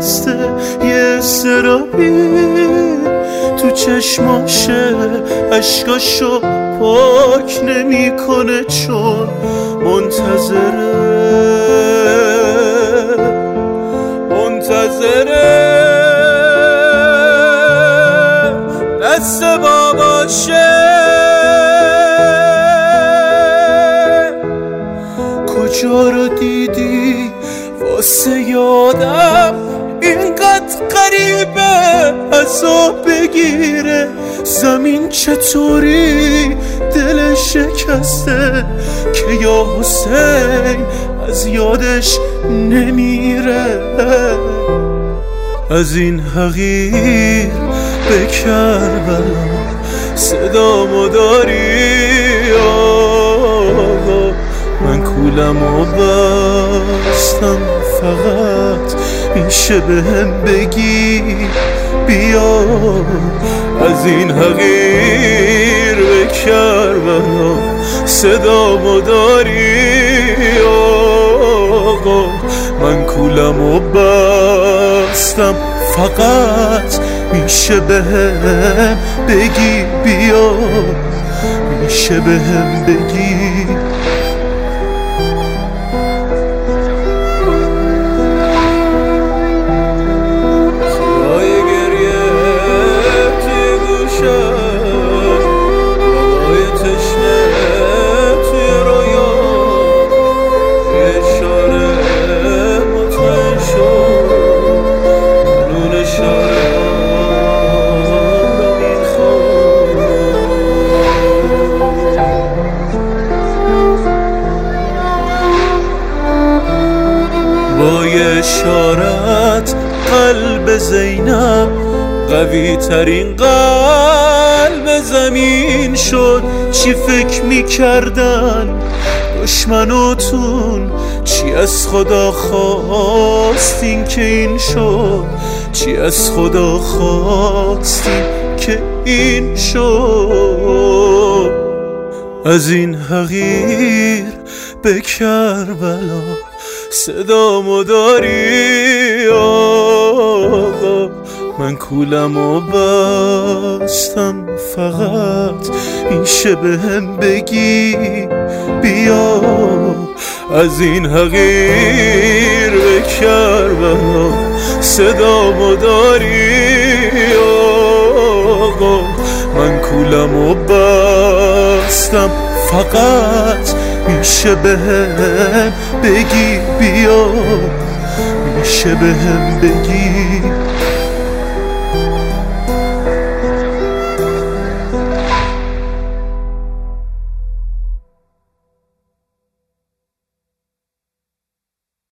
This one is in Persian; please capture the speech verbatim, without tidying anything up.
بسته یه استرابی تو چشماشه، عشقاشو پاک نمیکنه چون منتظره منتظره دست باباشه. کجا رو دیدی واسه یادم اینقدر غریبه عذاب بگیره؟ زمین چطوری دل شکسته که یا حسین از یادش نمیره؟ از این حقیر به کربلا صدامو داری آقا؟ من کولمو بستم فقط میشه بهم بگی بیا. از این حقیر به کربلا صدامو داری آقا؟ من کولمو بستم فقط میشه بهم بگی بیا، میشه بهم بگی. با یه اشارت قلب زینب قوی ترین قلب زمین شد. چی فکر میکردن دشمناتون؟ چی از خدا خواستین که این شد؟ چی از خدا خواستین که این شد؟ از این حقیر به کربلا صدامو داری آقا؟ من کولمو بستم فقط میشه بهم بگی بیا. از این حقیر به کربلا صدامو داری آقا؟ من کولمو بستم فقط میشه بهم بگی بیا، میشه بهم بگی.